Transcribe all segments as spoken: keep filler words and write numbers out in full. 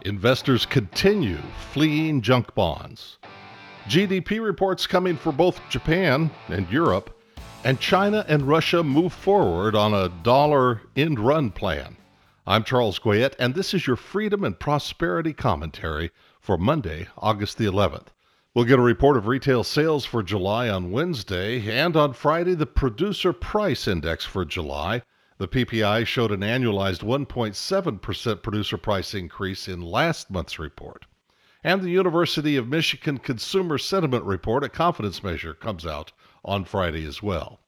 Investors continue fleeing junk bonds. G D P reports coming for both Japan and Europe, and China and Russia move forward on a dollar end run plan. I'm Charles Goyette, and this is your Freedom and Prosperity Commentary for Monday, August the eleventh. We'll get a report of retail sales for July on Wednesday, and on Friday, the Producer Price Index for July. The P P I showed an annualized one point seven percent producer price increase in last month's report. And the University of Michigan Consumer Sentiment Report, a confidence measure, comes out on Friday as well.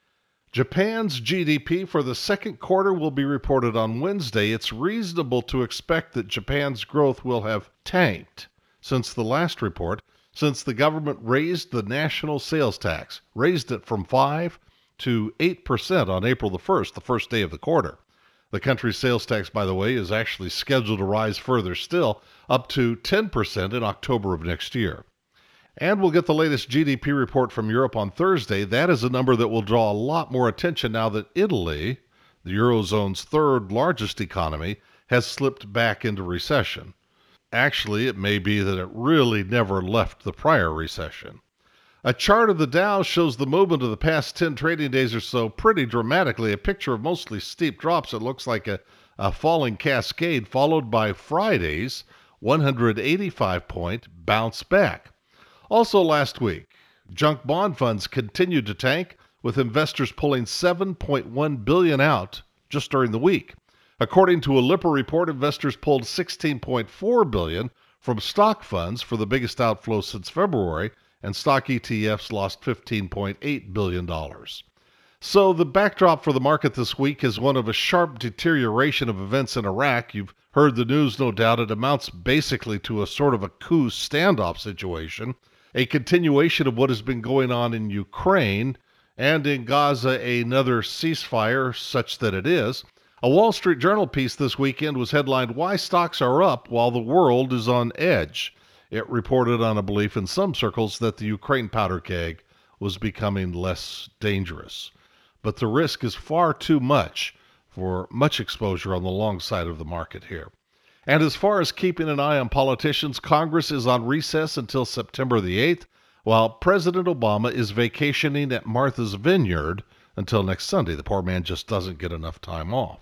Japan's G D P for the second quarter will be reported on Wednesday. It's reasonable to expect that Japan's growth will have tanked since the last report, since the government raised the national sales tax, raised it from five to eight percent on April the first, the first day of the quarter. The country's sales tax, by the way, is actually scheduled to rise further still, up to ten percent in October of next year. And we'll get the latest G D P report from Europe on Thursday. That is a number that will draw a lot more attention now that Italy, the Eurozone's third largest economy, has slipped back into recession. Actually, it may be that it really never left the prior recession. A chart of the Dow shows the movement of the past ten trading days or so pretty dramatically, a picture of mostly steep drops. It looks like a, a falling cascade, followed by Friday's one hundred eighty-five point bounce back. Also last week, junk bond funds continued to tank, with investors pulling seven point one billion dollars out just during the week. According to a Lipper report, investors pulled sixteen point four billion dollars from stock funds for the biggest outflow since February, and stock E T Fs lost fifteen point eight billion dollars. So the backdrop for the market this week is one of a sharp deterioration of events in Iraq. You've heard the news, no doubt. It amounts basically to a sort of a coup standoff situation, a continuation of what has been going on in Ukraine, and in Gaza another ceasefire such that it is. A Wall Street Journal piece this weekend was headlined, "Why Stocks Are Up While the World is on Edge." It reported on a belief in some circles that the Ukraine powder keg was becoming less dangerous. But the risk is far too much for much exposure on the long side of the market here. And as far as keeping an eye on politicians, Congress is on recess until September the eighth, while President Obama is vacationing at Martha's Vineyard until next Sunday. The poor man just doesn't get enough time off.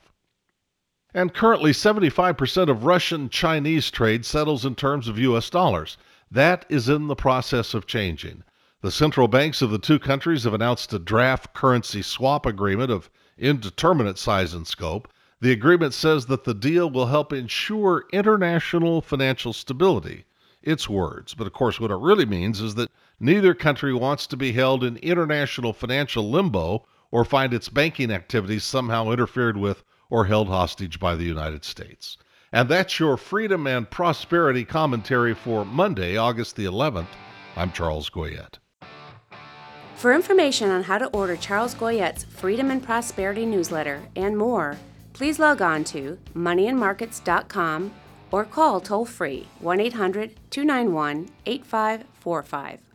And currently, seventy-five percent of Russian-Chinese trade settles in terms of U S dollars. That is in the process of changing. The central banks of the two countries have announced a draft currency swap agreement of indeterminate size and scope. The agreement says that the deal will help ensure international financial stability. It's words, but of course what it really means is that neither country wants to be held in international financial limbo or find its banking activities somehow interfered with or held hostage by the United States. And that's your Freedom and Prosperity Commentary for Monday, August the eleventh. I'm Charles Goyette. For information on how to order Charles Goyette's Freedom and Prosperity newsletter and more, please log on to money and markets dot com or call toll-free one eight hundred two nine one eight five four five.